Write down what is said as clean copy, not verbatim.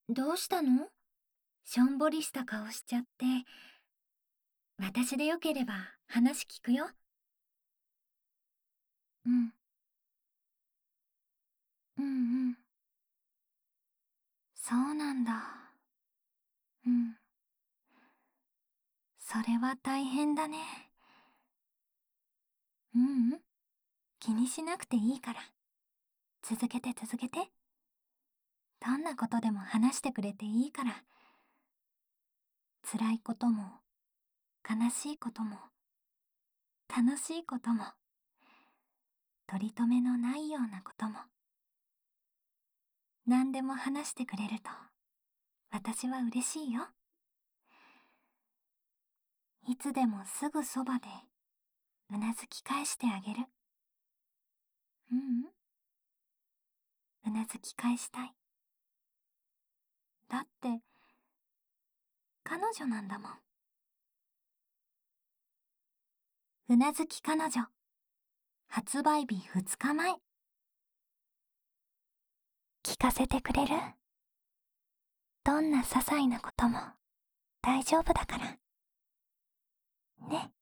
どうしたの？しょんぼりした顔しちゃって。私でよければ話聞くよ。うん。うんうん。そうなんだ。うん。それは大変だね。うんうん。気にしなくていいから。続けて続けて。どんなことでも話してくれていいから。辛いことも、悲しいことも、楽しいことも、取り留めのないようなことも。何でも話してくれると、私は嬉しいよ。いつでもすぐそばで、うなずき返してあげる。うんうん。うなずき返したい。だって、彼女なんだもん。うなずき彼女。発売日2日前。聞かせてくれる？どんな些細なことも大丈夫だから。ね。